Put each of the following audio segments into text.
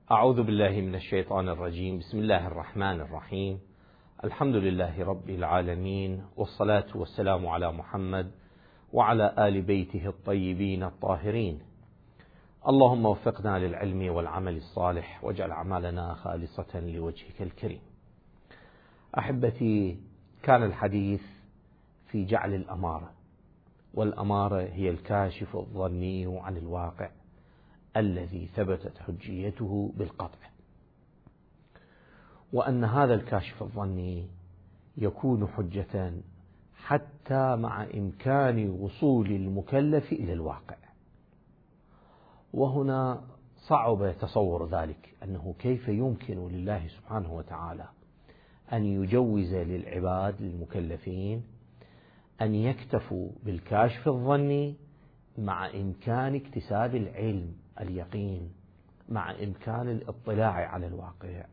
أعوذ بالله من الشيطان الرجيم. بسم الله الرحمن الرحيم. الحمد لله رب العالمين، والصلاة والسلام على محمد وعلى آل بيته الطيبين الطاهرين. اللهم وفقنا للعلم والعمل الصالح، واجعل أعمالنا خالصة لوجهك الكريم. أحبتي، كان الحديث في جعل الأمارة، والأمارة هي الكاشف الظني عن الواقع الذي ثبتت حجيته بالقطع، وأن هذا الكاشف الظني يكون حجة حتى مع إمكان وصول المكلف إلى الواقع. وهنا صعب تصور ذلك، أنه كيف يمكن لله سبحانه وتعالى أن يجوز للعباد المكلفين أن يكتفوا بالكاشف الظني مع إمكان اكتساب العلم اليقين، مع إمكان الاطلاع على الواقع.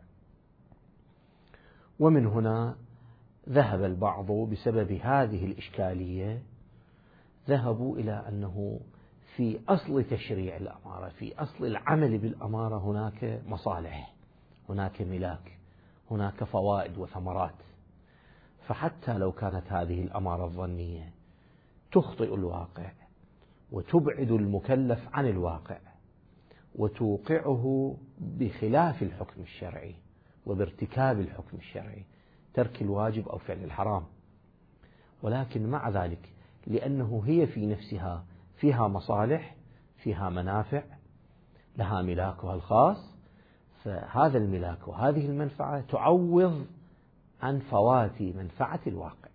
ومن هنا ذهب البعض بسبب هذه الإشكالية، ذهبوا إلى أنه في أصل تشريع الأمارة، في أصل العمل بالأمارة، هناك مصالح، هناك ملاك، هناك فوائد وثمرات. فحتى لو كانت هذه الأمارة الظنية تخطئ الواقع وتبعد المكلف عن الواقع وتوقعه بخلاف الحكم الشرعي وبارتكاب الحكم الشرعي، ترك الواجب أو فعل الحرام، ولكن مع ذلك لأنه هي في نفسها فيها مصالح، فيها منافع، لها ملاكها الخاص، فهذا الملاك وهذه المنفعة تعوض عن فوات منفعة الواقع.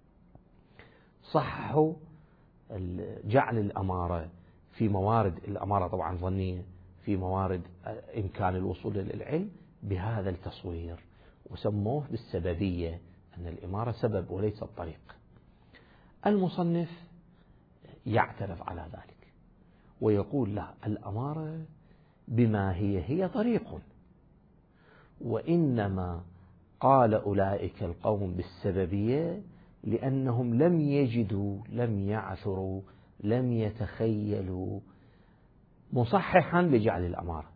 صحوا جعل الأمارة في موارد الأمارة طبعا ظنية، في موارد إمكان الوصول للعلم بهذا التصوير، وسموه بالسببية، أن الإمارة سبب وليس الطريق. المصنف يعترف على ذلك ويقول لا، الأمارة بما هي طريق، وإنما قال أولئك القوم بالسببية لأنهم لم يجدوا، لم يعثروا، لم يتخيلوا مصححا لجعل الأمارة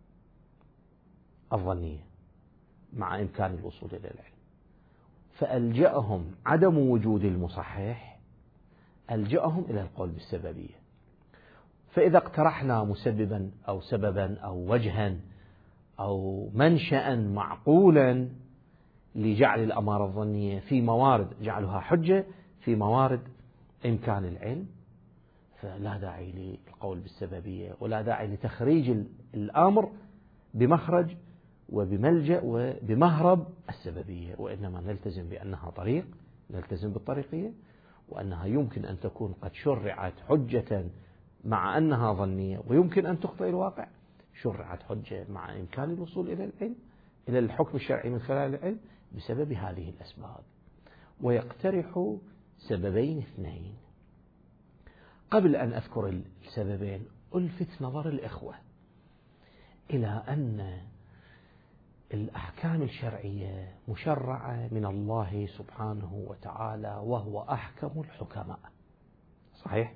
الظنية مع إمكان الوصول إلى العلم، فألجأهم عدم وجود المصحح، ألجأهم إلى القول بالسببية. فإذا اقترحنا مسببا أو سببا أو وجها أو منشأ معقولا لجعل الأمارة الظنية في موارد جعلها حجة، في موارد إمكان العلم، فلا داعي للقول بالسببية، ولا داعي لتخريج الأمر بمخرج وبملجأ وبمهرب السببية، وإنما نلتزم بأنها طريق، نلتزم بالطريقية، وأنها يمكن أن تكون قد شرعت حجة مع أنها ظنية ويمكن أن تخطئ الواقع، شرعت حجة مع إمكان الوصول إلى العلم، إلى الحكم الشرعي من خلال العلم بسبب هذه الأسباب. ويقترح سببين اثنين. قبل أن أذكر السببين ألفت نظر الإخوة إلى أن الأحكام الشرعية مشرعة من الله سبحانه وتعالى، وهو أحكم الحكماء، صحيح؟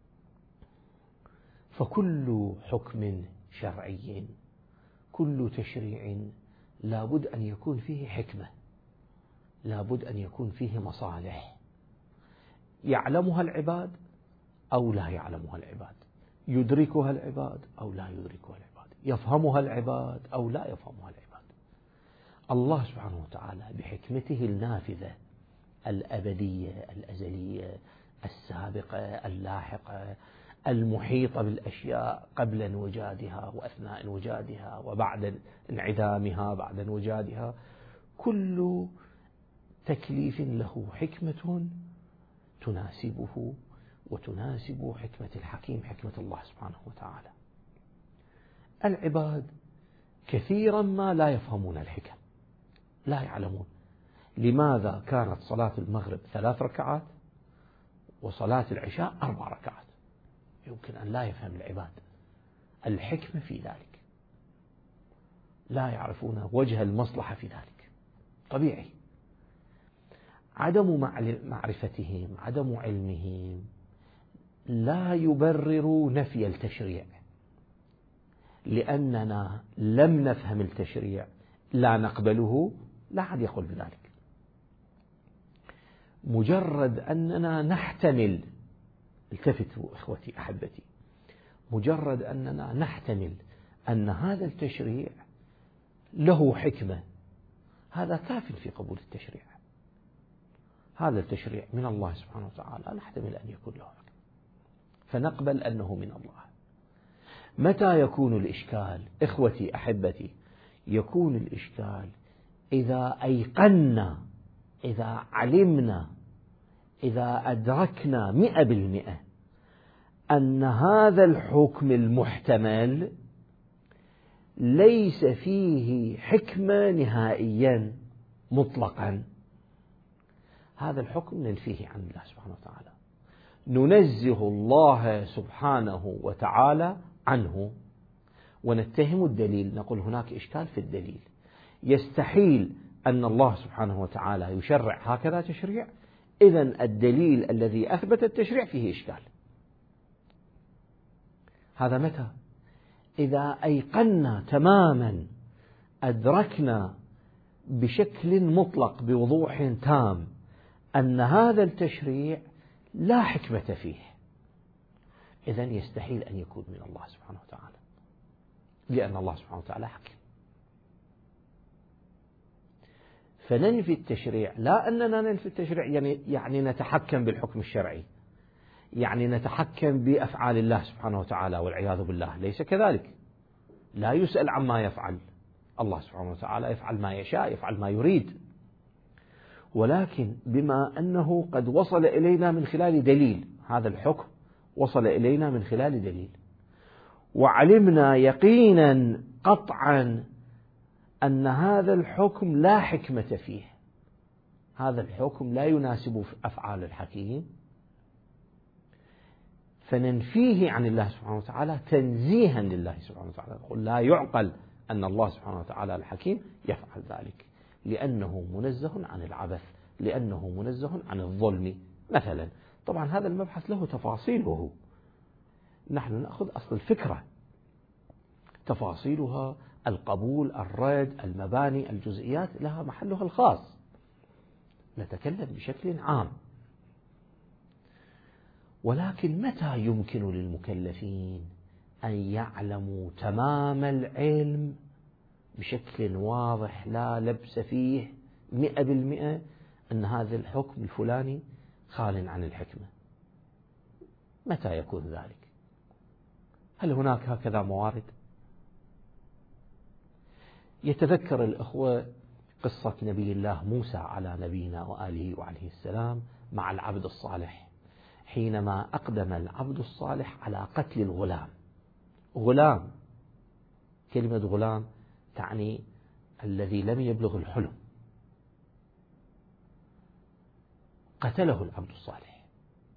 فكل حكم شرعي، كل تشريع لابد أن يكون فيه حكمة، لابد أن يكون فيه مصالح يعلمها العباد أو لا يعلمها العباد، يدركها العباد أو لا يدركها العباد، يفهمها العباد أو لا يفهمها العباد. الله سبحانه وتعالى بحكمته النافذة الأبدية الأزلية السابقة اللاحقة المحيطة بالأشياء قبل انوجادها وأثناء انوجادها وبعد انعدامها بعد انوجادها، كل تكليف له حكمة تناسبه وتناسب حكمة الحكيم، حكمة الله سبحانه وتعالى. العباد كثيرا ما لا يفهمون الحكم، لا يعلمون لماذا كانت صلاة المغرب 3 ركعات وصلاة العشاء 4 ركعات. يمكن أن لا يفهم العباد الحكمة في ذلك، لا يعرفون وجه المصلحة في ذلك، طبيعي. عدم معرفتهم، عدم علمهم لا يبرر نفي التشريع، لأننا لم نفهم التشريع لا نقبله، لا أحد يقول بذلك. مجرد أننا نحتمل، التفتوا إخوتي أحبتي، مجرد أننا نحتمل أن هذا التشريع له حكمة، هذا كاف في قبول التشريع. هذا التشريع من الله سبحانه وتعالى، نحتمل أن يكون له حكمة فنقبل أنه من الله. متى يكون الإشكال إخوتي أحبتي؟ يكون الإشكال إذا أيقنا، إذا علمنا، إذا أدركنا 100% أن هذا الحكم المحتمل ليس فيه حكمة نهائيا مطلقا، هذا الحكم ننفيه عن الله سبحانه وتعالى، ننزه الله سبحانه وتعالى عنه، ونتهم الدليل، نقول هناك إشكال في الدليل، يستحيل أن الله سبحانه وتعالى يشرع هكذا تشريع، إذن الدليل الذي أثبت التشريع فيه إشكال. هذا متى؟ إذا أيقنا تماما، أدركنا بشكل مطلق بوضوح تام أن هذا التشريع لا حكمة فيه، إذن يستحيل أن يكون من الله سبحانه وتعالى، لأن الله سبحانه وتعالى حكيم. فننفي التشريع، لا أننا ننفي التشريع يعني نتحكم بالحكم الشرعي، يعني نتحكم بأفعال الله سبحانه وتعالى والعياذ بالله، ليس كذلك. لا يسأل عما يفعل، الله سبحانه وتعالى يفعل ما يشاء، يفعل ما يريد، ولكن بما أنه قد وصل إلينا من خلال دليل، هذا الحكم وصل إلينا من خلال دليل، وعلمنا يقينا قطعا أن هذا الحكم لا حكمة فيه، هذا الحكم لا يناسب أفعال الحكيم، فننفيه عن الله سبحانه وتعالى تنزيها لله سبحانه وتعالى، نقول لا يعقل أن الله سبحانه وتعالى الحكيم يفعل ذلك، لأنه منزه عن العبث، لأنه منزه عن الظلم مثلا. طبعا هذا المبحث له تفاصيله، نحن نأخذ أصل الفكرة، تفاصيلها القبول، الرد، المباني، الجزئيات لها محلها الخاص، نتكلم بشكل عام. ولكن متى يمكن للمكلفين أن يعلموا تمام العلم بشكل واضح لا لبس فيه 100% أن هذا الحكم الفلاني خال عن الحكمة؟ متى يكون ذلك؟ هل هناك هكذا موارد؟ يتذكر الأخوة قصة نبي الله موسى على نبينا وآله وعليه السلام مع العبد الصالح، حينما أقدم العبد الصالح على قتل الغلام. غلام، كلمة غلام تعني الذي لم يبلغ الحلم، قتله العبد الصالح.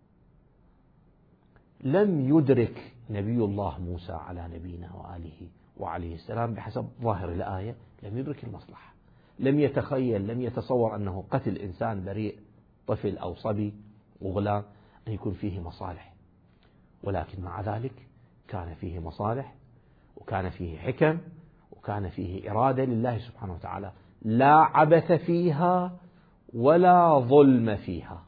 لم يدرك نبي الله موسى على نبينا وآله وعليه السلام بحسب ظاهر الآية، لم يدرك المصلحة، لم يتخيل، لم يتصور أنه قتل إنسان بريء، طفل أو صبي وغلام، أن يكون فيه مصالح، ولكن مع ذلك كان فيه مصالح، وكان فيه حكم، وكان فيه إرادة لله سبحانه وتعالى، لا عبث فيها ولا ظلم فيها.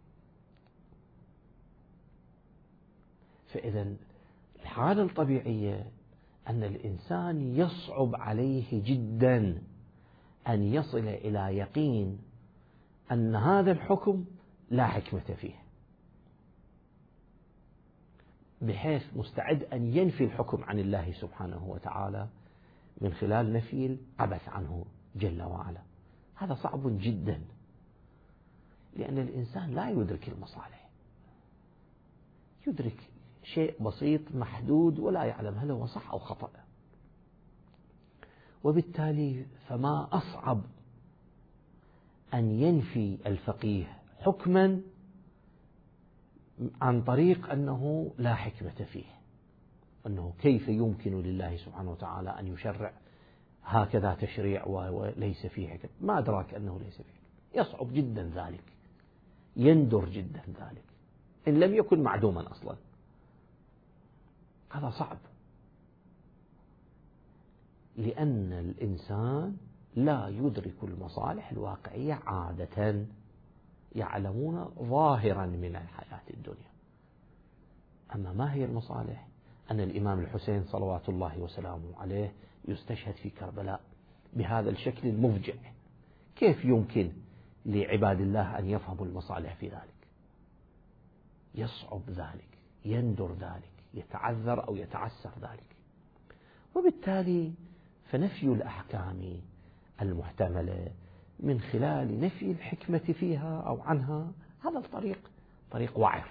فإذا الحالة الطبيعية أن الإنسان يصعب عليه جدا أن يصل إلى يقين أن هذا الحكم لا حكمة فيه، بحيث مستعد أن ينفي الحكم عن الله سبحانه وتعالى من خلال نفي العبث عنه جل وعلا. هذا صعب جدا، لأن الإنسان لا يدرك المصالح، يدرك شيء بسيط محدود ولا يعلم هل هو صح أو خطأ. وبالتالي فما أصعب أن ينفي الفقيه حكما عن طريق أنه لا حكمة فيه، أنه كيف يمكن لله سبحانه وتعالى أن يشرع هكذا تشريع وليس فيه حكمة، ما أدراك أنه ليس فيه حكمة. يصعب جدا ذلك، يندر جدا ذلك، إن لم يكن معدوما أصلا، هذا صعب. لأن الإنسان لا يدرك المصالح الواقعية عادة، يعلمون ظاهرا من الحياة الدنيا. أما ما هي المصالح؟ أن الإمام الحسين صلوات الله وسلامه عليه يستشهد في كربلاء بهذا الشكل المفجع، كيف يمكن لعباد الله أن يفهموا المصالح في ذلك؟ يصعب ذلك، يندر ذلك، يتعذر أو يتعسر ذلك. وبالتالي فنفي الأحكام المحتملة من خلال نفي الحكمة فيها أو عنها، هذا الطريق طريق وعر.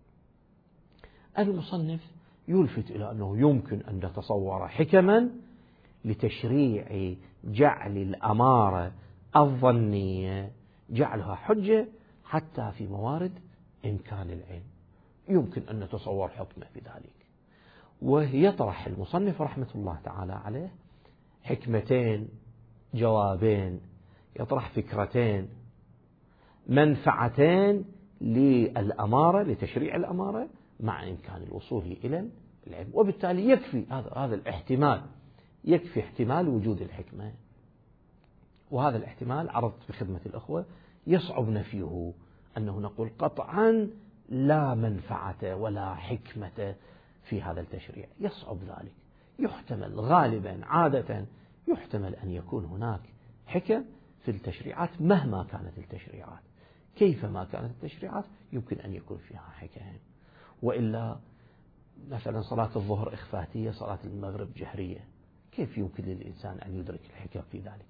المصنف يلفت إلى أنه يمكن أن نتصور حكما لتشريع جعل الأمارة الظنية جعلها حجة حتى في موارد إمكان العلم، يمكن أن نتصور حكمة في ذلك. ويطرح المصنف رحمة الله تعالى عليه حكمتين، جوابين، يطرح فكرتين، منفعتين للأمارة، لتشريع الأمارة مع إمكان الوصول إلى العلم. وبالتالي يكفي هذا الاحتمال، يكفي احتمال وجود الحكمة، وهذا الاحتمال عرضت في خدمة الأخوة يصعب نفيه، أنه نقول قطعا لا منفعة ولا حكمة في هذا التشريع، يصعب ذلك. يحتمل غالبا عادة يحتمل أن يكون هناك حكم في التشريعات مهما كانت التشريعات، كيفما كانت التشريعات يمكن أن يكون فيها حكم. وإلا مثلا صلاة الظهر إخفاتية، صلاة المغرب جهرية، كيف يمكن للإنسان أن يدرك الحكم في ذلك؟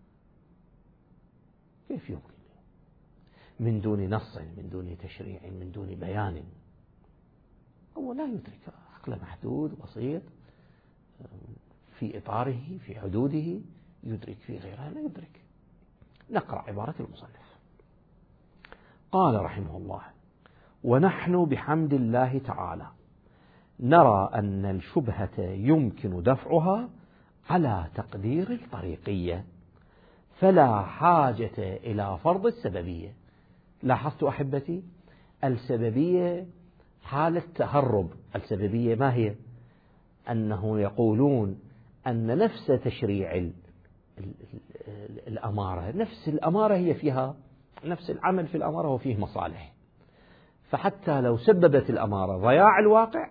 كيف يمكن؟ من دون نص، من دون تشريع، من دون بيان، هو لا يدرك، عقل محدود بسيط في إطاره في حدوده، يدرك في غيرها لا يدرك. نقرأ عبارة المصنف. قال رحمه الله: ونحن بحمد الله تعالى نرى أن الشبهة يمكن دفعها على تقدير الطريقية، فلا حاجة إلى فرض السببية. لاحظت أحبتي السببية حالة تهرب. السببية ما هي؟ أنه يقولون أن نفس تشريع الأمارة، نفس الأمارة هي فيها نفس العمل في الأمارة وفيه مصالح، فحتى لو سببت الأمارة ضياع الواقع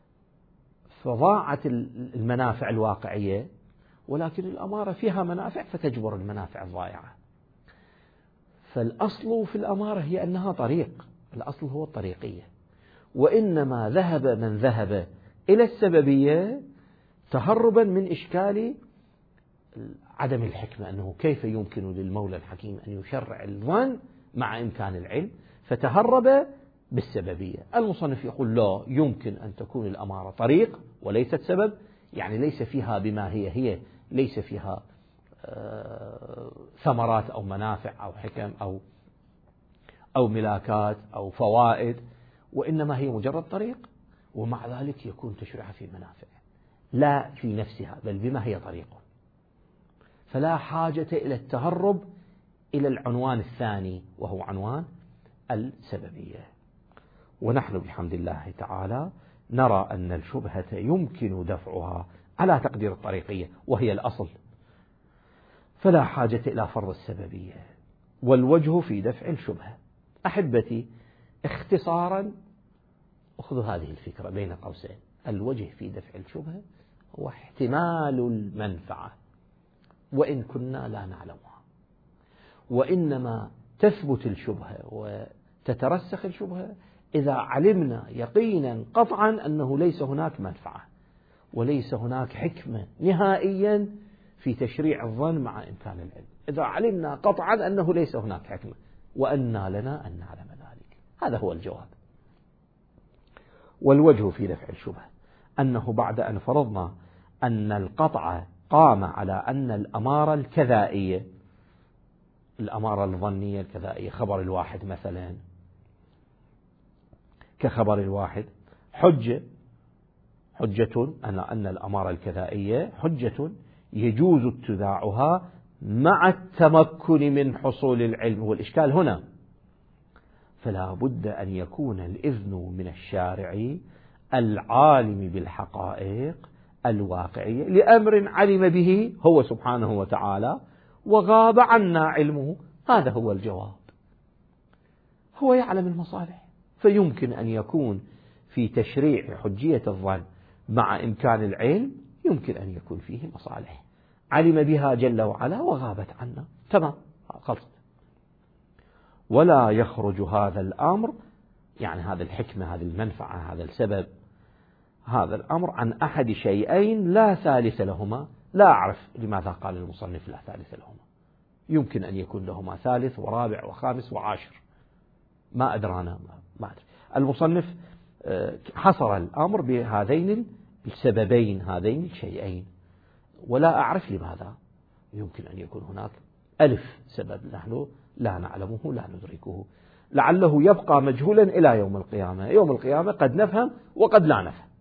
فضاعت المنافع الواقعية، ولكن الأمارة فيها منافع فتجبر المنافع الضائعة. فالأصل في الأمارة هي أنها طريق، الأصل هو الطريقية، وإنما ذهب من ذهب إلى السببية تهربا من إشكال عدم الحكمة، أنه كيف يمكن للمولى الحكيم أن يشرع الظن مع إمكان العلم، فتهرب بالسببية. المصنف يقول لا، يمكن أن تكون الأمارة طريق وليست سبب، يعني ليس فيها بما هي ليس فيها ثمرات أو منافع أو حكم أو ملاكات أو فوائد، وإنما هي مجرد طريق، ومع ذلك يكون تشريعها في منافع لا في نفسها بل بما هي طريقه. فلا حاجة إلى التهرب إلى العنوان الثاني وهو عنوان السببية. ونحن بحمد الله تعالى نرى أن الشبهة يمكن دفعها على تقدير الطريقية وهي الأصل، فلا حاجة إلى فرض السببية. والوجه في دفع الشبهة أحبتي اختصارا، أخذوا هذه الفكرة بين قوسين، الوجه في دفع الشبهة هو احتمال المنفعة وإن كنا لا نعلمها، وإنما تثبت الشبهة وتترسخ الشبهة إذا علمنا يقينا قطعا أنه ليس هناك منفعة وليس هناك حكمة نهائيا في تشريع الظن مع إمكان العلم. إذا علمنا قطعا أنه ليس هناك حكمة، وأنى لنا أن نعلم ذلك. هذا هو الجواب. والوجه في دفع الشبهة أنه بعد أن فرضنا أن القطع قام على أن الأمارة الكذائية، الأمارة الظنية الكذائية، خبر الواحد مثلا كخبر الواحد حجة أن الأمارة الكذائية حجة يجوز اتباعها مع التمكن من حصول العلم. والإشكال هنا فلا بد أن يكون الإذن من الشارع العالم بالحقائق الواقعية لأمر علم به هو سبحانه وتعالى وغاب عنا علمه. هذا هو الجواب. هو يعلم المصالح، فيمكن أن يكون في تشريع حجية الظن مع إمكان العلم يمكن أن يكون فيه مصالح علم بها جل وعلا وغابت عنا. تمام، خلص. ولا يخرج هذا الأمر، يعني هذا الحكمة، هذه المنفعة، هذا السبب، هذا الأمر عن أحد شيئين لا ثالث لهما. لا أعرف لماذا قال المصنف لا ثالث لهما. يمكن أن يكون لهما ثالث ورابع وخامس وعاشر، ما أدرانا، ما أدري. المصنف حصر الأمر بهذين السببين، هذين الشيئين، ولا أعرف لماذا. يمكن أن يكون هناك ألف سبب نحن لا نعلمه لا ندركه، لعله يبقى مجهولا إلى يوم القيامة. يوم القيامة قد نفهم وقد لا نفهم.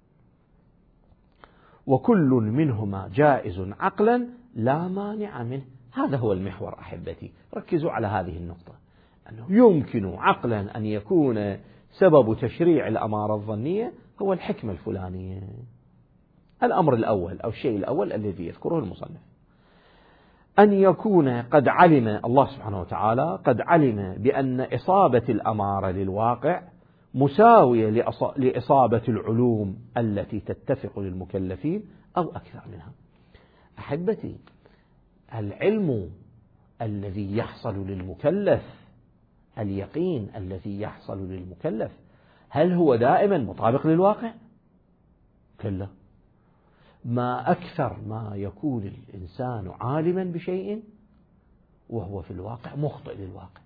وكل منهما جائز عقلا لا مانع منه. هذا هو المحور أحبتي، ركزوا على هذه النقطة، أنه يمكن عقلا أن يكون سبب تشريع الأمارة الظنية هو الحكمة الفلانية. الأمر الأول أو الشيء الأول الذي يذكره المصنف أن يكون قد علم الله سبحانه وتعالى قد علم بأن إصابة الأمارة للواقع مساوية لإصابة العلوم التي تتفق للمكلفين أو أكثر منها. أحبتي، العلم الذي يحصل للمكلف، اليقين الذي يحصل للمكلف، هل هو دائما مطابق للواقع؟ كلا. ما أكثر ما يكون الإنسان عالما بشيء وهو في الواقع مخطئ للواقع،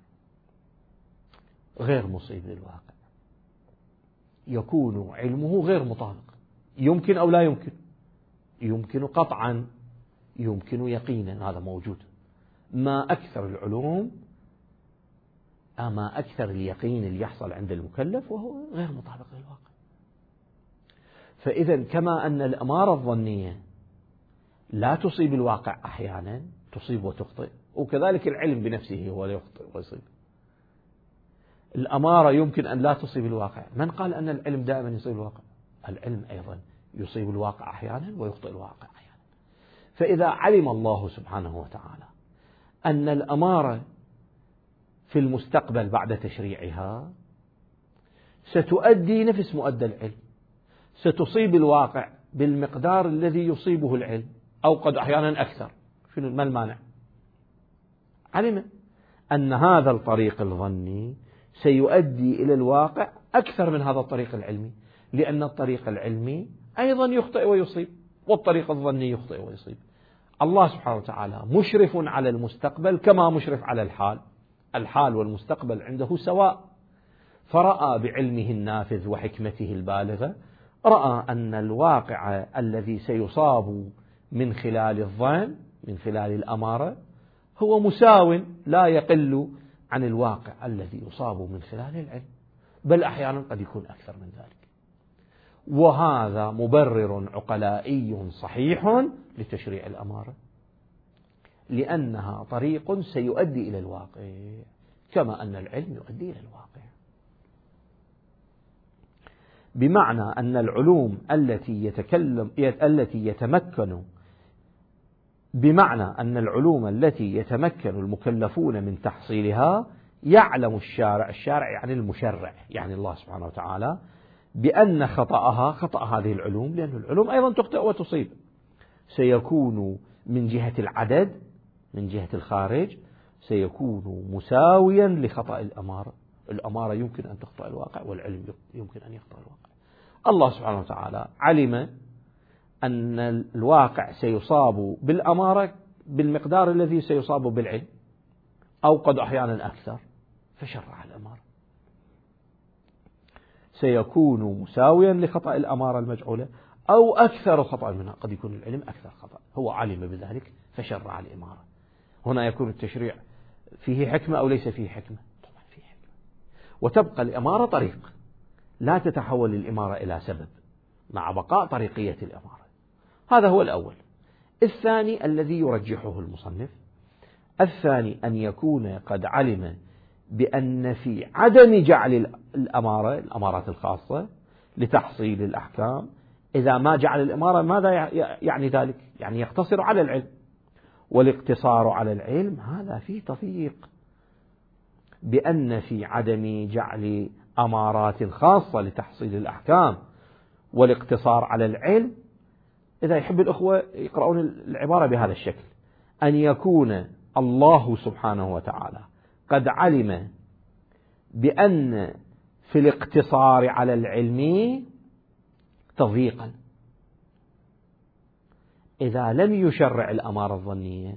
غير مصيب للواقع، يكون علمه غير مطابق. يمكن أو لا يمكن، يمكن قطعا، يمكن يقينا، هذا موجود. ما أكثر العلوم، ما أكثر اليقين اللي يحصل عند المكلف وهو غير مطابق للواقع. فإذا كما أن الأمارة الظنية لا تصيب الواقع أحيانا، تصيب وتخطئ، وكذلك العلم بنفسه هو لا يخطئ ويصيب. الأمارة يمكن أن لا تصيب الواقع. من قال أن العلم دائما يصيب الواقع؟ العلم أيضا يصيب الواقع أحيانا ويخطئ الواقع أحيانا. فإذا علم الله سبحانه وتعالى أن الأمارة في المستقبل بعد تشريعها ستؤدي نفس مؤدى العلم، ستصيب الواقع بالمقدار الذي يصيبه العلم أو قد أحيانا أكثر، ما المانع؟ علم أن هذا الطريق الظني سيؤدي إلى الواقع أكثر من هذا الطريق العلمي، لأن الطريق العلمي أيضا يخطئ ويصيب، والطريق الظني يخطئ ويصيب. الله سبحانه وتعالى مشرف على المستقبل كما مشرف على الحال. الحال والمستقبل عنده سواء، فرأى بعلمه النافذ وحكمته البالغة، رأى أن الواقع الذي سيصاب من خلال الظن، من خلال الأمارة، هو مساو لا يقل عن الواقع الذي يصاب من خلال العلم، بل أحيانا قد يكون أكثر من ذلك. وهذا مبرر عقلائي صحيح لتشريع الأمارة، لأنها طريق سيؤدي إلى الواقع كما أن العلم يؤدي إلى الواقع. بمعنى أن العلوم التي يتمكن المكلفون من تحصيلها يعلم الشارع يعني المشرع، يعني الله سبحانه وتعالى، بأن خطأ هذه العلوم، لأن العلوم أيضا تخطئ وتصيب، سيكون من جهة العدد، من جهة الخارج، سيكون مساويا لخطأ الأمارة. الأمارة يمكن أن تخطئ الواقع، والعلم يمكن أن يخطئ الواقع. الله سبحانه وتعالى علم أن الواقع سيصاب بالأمارة بالمقدار الذي سيصاب بالعلم، أو قد أحيانا أكثر، فشرع الأمارة. سيكون مساويا لخطأ الأمارة المجعولة أو أكثر خطأ منها، قد يكون العلم أكثر خطأ، هو علم بذلك فشرع الأمارة. هنا يكون التشريع فيه حكمة أو ليس فيه حكمة؟ طبعا فيه حكمة. وتبقى الأمارة طريق، لا تتحول الأمارة إلى سبب مع بقاء طريقية الأمارة. هذا هو الأول. الثاني الذي يرجحه المصنف، الثاني أن يكون قد علم بأن في عدم جعل الأمارات الخاصة لتحصيل الأحكام إذا ما جعل الإمارة ماذا يعني ذلك؟ يعني يقتصر على العلم، والاقتصار على العلم هذا فيه تضييق، بأن في عدم جعل أمارات خاصة لتحصيل الأحكام والاقتصار على العلم، إذا يحب الأخوة يقرؤون العبارة بهذا الشكل: أن يكون الله سبحانه وتعالى قد علم بأن في الاقتصار على العلم تضييقا، إذا لم يشرع الأمارة الظنية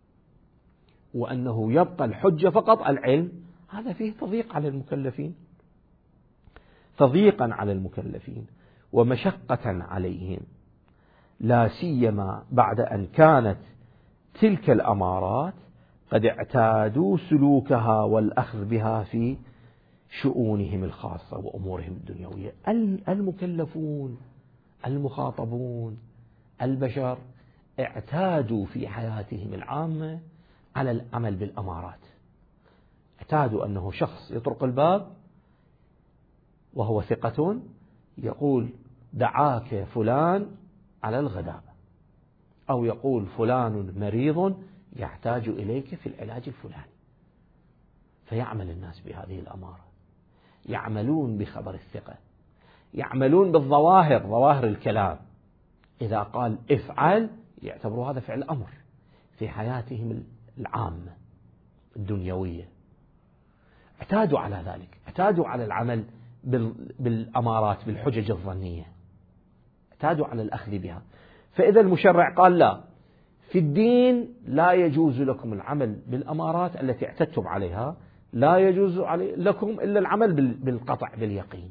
وأنه يبقى الحجة فقط العلم، هذا فيه تضييق على المكلفين، تضييقا على المكلفين ومشقة عليهم، لا سيما بعد أن كانت تلك الأمارات قد اعتادوا سلوكها والأخذ بها في شؤونهم الخاصة وأمورهم الدنيوية. المكلفون المخاطبون البشر اعتادوا في حياتهم العامة على العمل بالأمارات، اعتادوا أنه شخص يطرق الباب وهو ثقة يقول دعاك فلان على الغداء، أو يقول فلان مريض يحتاج إليك في العلاج الفلاني، فيعمل الناس بهذه الأمارة، يعملون بخبر الثقة، يعملون بالظواهر، ظواهر الكلام، إذا قال افعل يعتبروا هذا فعل أمر في حياتهم العامة الدنيوية، اعتادوا على ذلك، اعتادوا على العمل بالأمارات بالحجج الظنية، اعتادوا على الأخذ بها. فإذا المشرع قال لا، في الدين لا يجوز لكم العمل بالأمارات التي اعتدتم عليها، لا يجوز لكم إلا العمل بالقطع باليقين،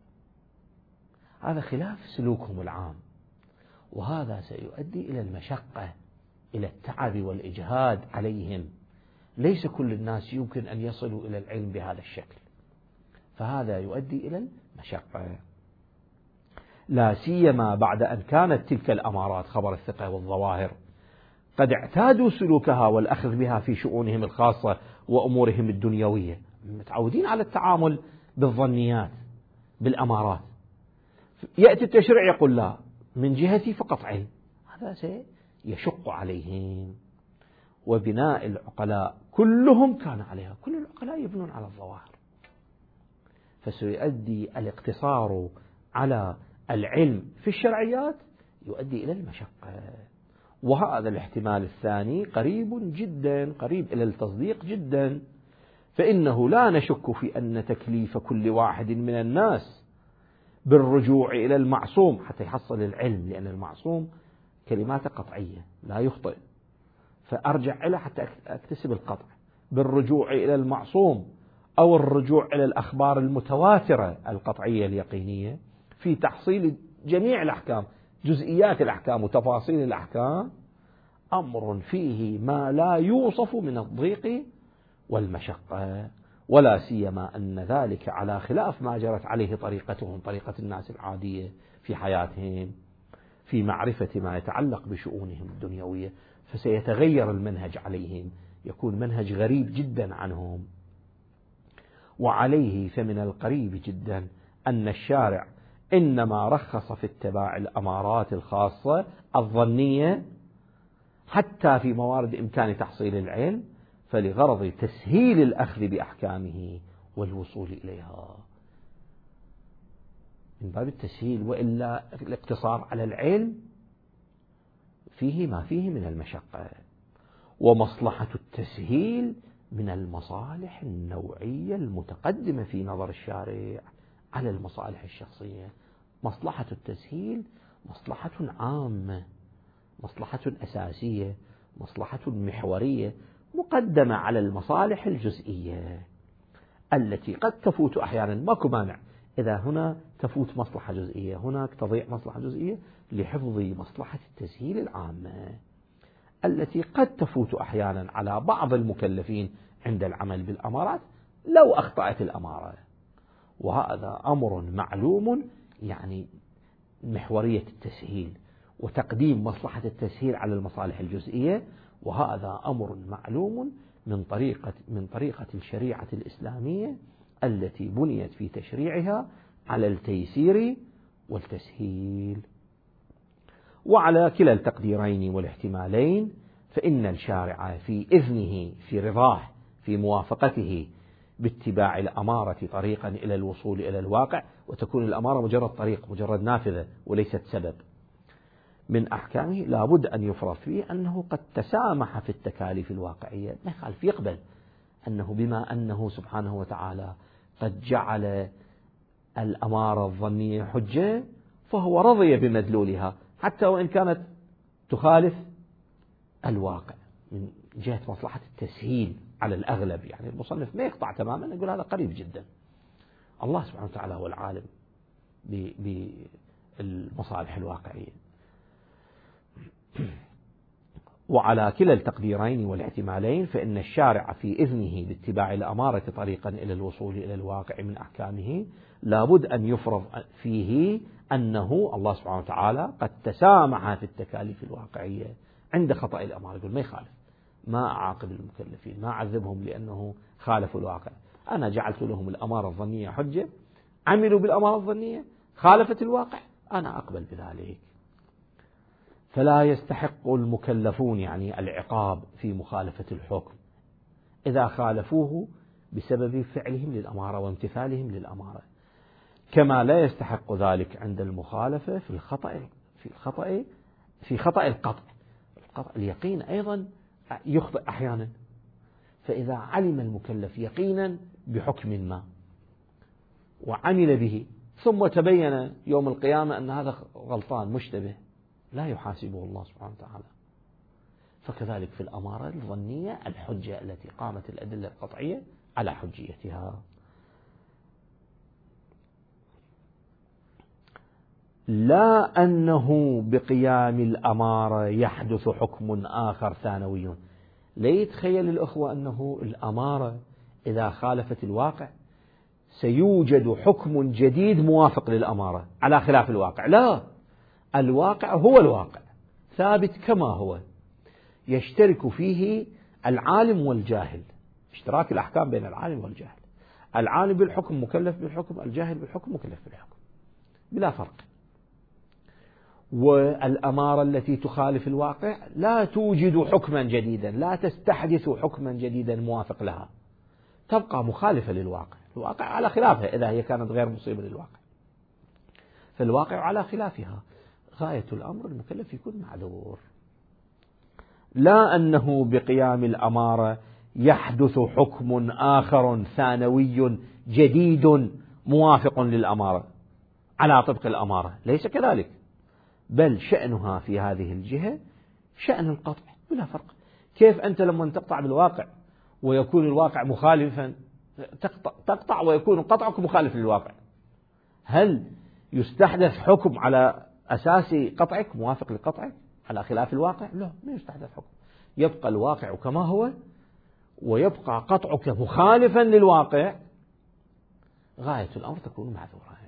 هذا خلاف سلوكهم العام، وهذا سيؤدي إلى المشقة، إلى التعب والإجهاد عليهم. ليس كل الناس يمكن أن يصلوا إلى العلم بهذا الشكل، فهذا يؤدي إلى المشقة، لا سيما بعد أن كانت تلك الأمارات خبر الثقة والظواهر قد اعتادوا سلوكها والأخذ بها في شؤونهم الخاصة وأمورهم الدنيوية، متعودين على التعامل بالظنيات بالأمارات. يأتي التشريع يقول لا، من جهتي فقط علم، هذا سيشق عليهم. وبناء العقلاء كلهم كان عليها، كل العقلاء يبنون على الظواهر، فسيؤدي الاقتصار على العلم في الشرعيات يؤدي إلى المشقة. وهذا الاحتمال الثاني قريب جدا، قريب إلى التصديق جدا، فإنه لا نشك في أن تكليف كل واحد من الناس بالرجوع إلى المعصوم حتى يحصل العلم، لأن المعصوم كلماته قطعية لا يخطئ، فأرجع إلى حتى أكتسب القطع، بالرجوع إلى المعصوم أو الرجوع إلى الأخبار المتواترة القطعية اليقينية في تحصيل جميع الأحكام، جزئيات الأحكام وتفاصيل الأحكام، أمر فيه ما لا يوصف من الضيق والمشقة، ولا سيما أن ذلك على خلاف ما جرت عليه طريقتهم، طريقة الناس العادية في حياتهم في معرفة ما يتعلق بشؤونهم الدنيوية، فسيتغير المنهج عليهم، يكون منهج غريب جدا عنهم. وعليه فمن القريب جدا أن الشارع إنما رخص في اتباع الأمارات الخاصة الظنية حتى في موارد إمكان تحصيل العلم، فلغرض تسهيل الأخذ بأحكامه والوصول إليها، من باب التسهيل، وإلا الاقتصار على العلم فيه ما فيه من المشقة. ومصلحة التسهيل من المصالح النوعية المتقدمة في نظر الشارع على المصالح الشخصية. مصلحة التسهيل مصلحة عامة، مصلحة أساسية، مصلحة محورية مقدمة على المصالح الجزئية التي قد تفوت أحيانا، ماكو مانع إذا هنا تفوت مصلحة جزئية هناك تضيع مصلحة جزئية لحفظ مصلحة التسهيل العامة التي قد تفوت أحيانا على بعض المكلفين عند العمل بالأمارات لو أخطأت الأمارة. وهذا أمر معلوم، يعني محورية التسهيل وتقديم مصلحة التسهيل على المصالح الجزئية، وهذا أمر معلوم من طريقة الشريعة الإسلامية التي بنيت في تشريعها على التيسير والتسهيل. وعلى كلا التقديرين والاحتمالين فإن الشارع في إذنه، في رضاه، في موافقته باتباع الأمارة طريقا إلى الوصول إلى الواقع، وتكون الأمارة مجرد طريق، مجرد نافذة وليست سبب من أحكامه، لابد أن يفرض فيه أنه قد تسامح في التكاليف الواقعية. ما يخالف، يقبل أنه بما أنه سبحانه وتعالى قد جعل الأمارة الظنية حجة فهو رضي بمدلولها حتى وإن كانت تخالف الواقع من جهة مصلحة التسهيل على الأغلب. يعني المصنف ما يقطع تماما، يقول هذا قريب جدا. الله سبحانه وتعالى هو العالم بالمصالح الواقعية. وعلى كلا التقديرين والاحتمالين فإن الشارع في إذنه باتباع الأمارة طريقا إلى الوصول إلى الواقع من أحكامه لابد أن يفرض فيه أنه الله سبحانه وتعالى قد تسامح في التكاليف الواقعية عند خطأ الأمارة. يقول ما يخالف، ما أعاقب المكلفين، ما أعذبهم لأنه خالفوا الواقع، أنا جعلت لهم الأمارة الظنية حجة، عملوا بالأمارة الظنية خالفت الواقع، أنا أقبل بذلك. فلا يستحق المكلفون يعني العقاب في مخالفة الحكم إذا خالفوه بسبب فعلهم للأمارة وامتثالهم للأمارة، كما لا يستحق ذلك عند المخالفة في خطأ القطع. اليقين أيضا يخطئ أحيانا، فإذا علم المكلف يقينا بحكم ما وعمل به ثم تبين يوم القيامة أن هذا غلطان مشتبه، لا يحاسبه الله سبحانه وتعالى. فكذلك في الأمارة الظنية الحجة التي قامت الأدلة القطعية على حجيتها. لا أنه بقيام الأمارة يحدث حكم آخر ثانوي. لا يتخيل الأخوة أنه الأمارة إذا خالفت الواقع سيوجد حكم جديد موافق للأمارة على خلاف الواقع. لا، الواقع هو الواقع ثابت كما هو، يشترك فيه العالم والجاهل، اشتراك الأحكام بين العالم والجاهل. العالم بالحكم مكلف بالحكم، الجاهل بالحكم مكلف بالحكم بلا فرق. والأمارة التي تخالف الواقع لا توجد حكما جديدا، لا تستحدث حكما جديدا موافق لها، تبقى مخالفة للواقع. الواقع على خلافها إذا هي كانت غير مصيبة للواقع، فالواقع على خلافها. غاية الأمر المكلف يكون معذور. لا أنه بقيام الأمارة يحدث حكم آخر ثانوي جديد موافق للأمارة على طبق الأمارة، ليس كذلك، بل شأنها في هذه الجهة شأن القطع بلا فرق. كيف أنت لما تقطع بالواقع ويكون الواقع مخالفا، تقطع ويكون قطعك مخالف للواقع، هل يستحدث حكم على أساس قطعك موافق لقطعك على خلاف الواقع؟ لا، ما يستحدث حكم، يبقى الواقع كما هو ويبقى قطعك مخالفا للواقع. غاية الأمر تكون معذورة.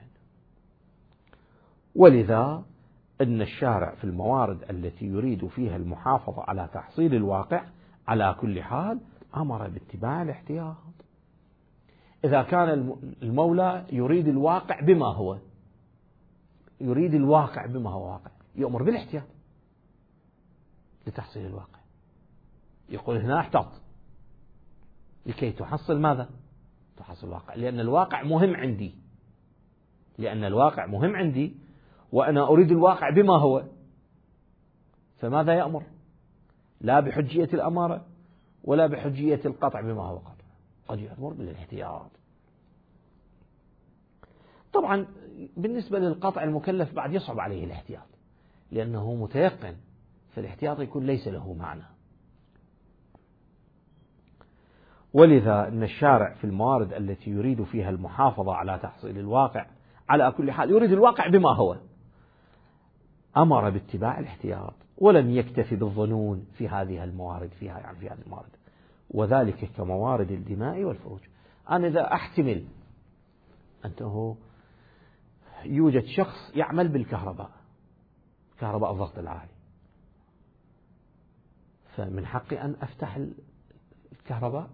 ولذا أن الشارع في الموارد التي يريد فيها المحافظة على تحصيل الواقع على كل حال أمر باتباع الاحتياط. إذا كان المولى يريد الواقع بما هو، يريد الواقع بما هو واقع، يأمر بالاحتياط لتحصيل الواقع. يقول هنا احتاط لكي تحصل ماذا؟ تحصل الواقع، لأن الواقع مهم عندي، لأن الواقع مهم عندي وأنا أريد الواقع بما هو. فماذا يأمر؟ لا بحجية الأمارة ولا بحجية القطع بما هو قطع، قد يأمر بالاحتياط. طبعا بالنسبة للقطع المكلف بعد يصعب عليه الاحتياط لأنه متيقن، فالاحتياط يكون ليس له معنى. ولذا أن الشارع في الموارد التي يريد فيها المحافظة على تحصيل الواقع على كل حال، يريد الواقع بما هو، أمر باتباع الاحتياط ولم يكتفي بالظنون في هذه الموارد، في هذه الموارد، وذلك كموارد الدماء والفروج. أنا إذا أحتمل أنه يوجد شخص يعمل بالكهرباء، كهرباء الضغط العالي، فمن حقي أن أفتح الكهرباء،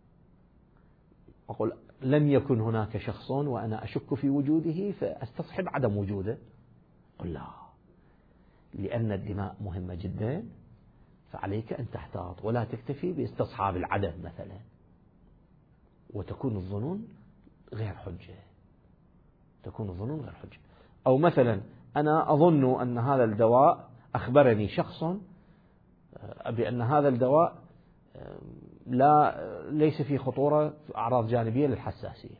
أقول لم يكن هناك شخص وأنا أشك في وجوده فأستصحب عدم وجوده؟ قل لا، لأن الدماء مهمة جدا، فعليك أن تحتاط ولا تكتفي باستصحاب العدد مثلا، وتكون الظنون غير حجة. تكون الظنون غير حجة. أو مثلا أنا أظن أن هذا الدواء، أخبرني شخص بأن هذا الدواء ليس فيه خطورة أعراض جانبية للحساسية،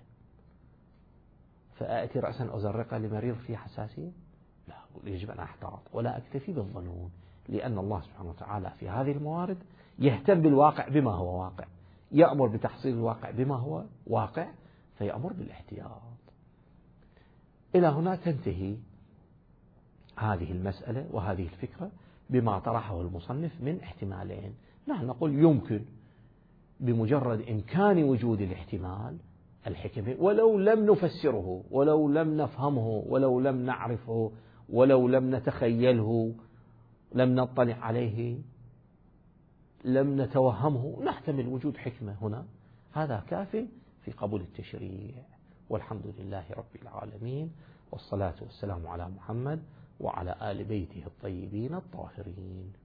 فأتي رأسا أزرقه لمريض فيه حساسية؟ لا، يجب أن أحتاط ولا أكتفي بالظنون، لأن الله سبحانه وتعالى في هذه الموارد يهتم بالواقع بما هو واقع، يأمر بتحصيل الواقع بما هو واقع، فيأمر بالاحتياط. إلى هنا تنتهي هذه المسألة وهذه الفكرة بما طرحه المصنف من احتمالين. نحن نقول يمكن بمجرد إمكان وجود الاحتمال الحكمي، ولو لم نفسره، ولو لم نفهمه، ولو لم نعرفه، ولو لم نتخيله، لم نطلع عليه، لم نتوهمه، نحتمل وجود حكمة هنا. هذا كاف في قبول التشريع. والحمد لله رب العالمين، والصلاة والسلام على محمد وعلى آل بيته الطيبين الطاهرين.